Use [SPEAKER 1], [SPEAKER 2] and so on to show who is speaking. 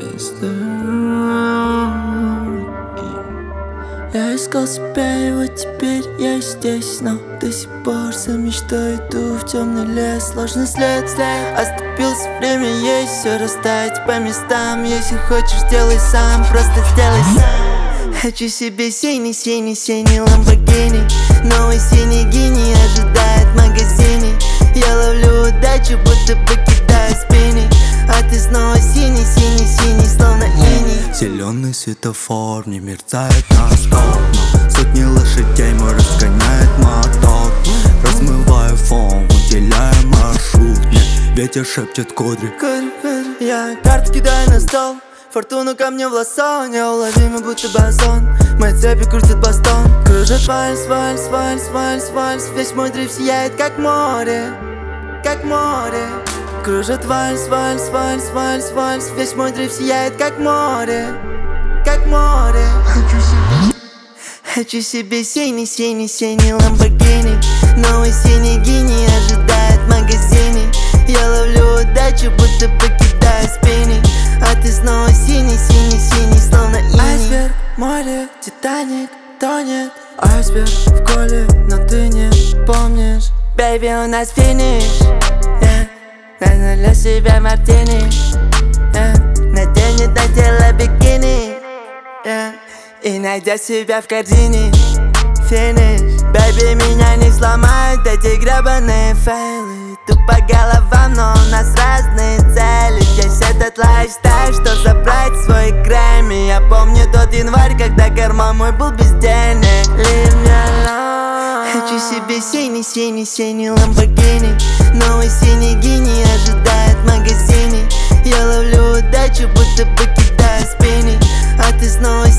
[SPEAKER 1] без дороги. Я искал себя, и вот теперь я здесь, но до сих пор за мечтой иду в темный лес. Сложный след, оступился, время есть, все расставить по местам. Если хочешь, делай сам, просто сделай сам. Хочу себе синий Lamborghini, новый синий гений ожидает в магазине. Я ловлю удачу, будто бы кидаю спинни, а ты снова синий, словно иней.
[SPEAKER 2] Зеленый светофор не мерцает на стоп, сотни лошадей мой разгоняет мотор. Размываю фон, уделяя маршрут, мне ветер шепчет кудри.
[SPEAKER 1] Я карты кидаю на стол, фортуну ко мне в лассо, неуловимый будто базон. Мои цепи крутят бастон, кружит вальс, весь мой дрейф сияет как море, как море. Кружит вальс, весь мой дрейф сияет как море, как море. Хочу себе синий Lamborghini, новый синий гений ожидает в магазине. Я ловлю удачу, будто бы кидаю спинни, а ты снова синий, словно иней. Айсберг, море, Титаник, тонет. Айсберг в коле, но ты не помнишь. Бэйби, у нас финиш, для себя мартини, наденет на тело бикини, и найдет себя в корзине. Финиш, бэйби, меня не сломают эти гребаные фейлы. Тупо по головам, но у нас разные цели. Здесь этот лайфстайл, что забрать свой Грэмми. Я помню тот январь, когда карман мой был без денег. Leave me alone. Хочу себе синий Lamborghini, новый синий гений ожидает в магазине. Я ловлю удачу, будто бы кидаю спинни, а ты снова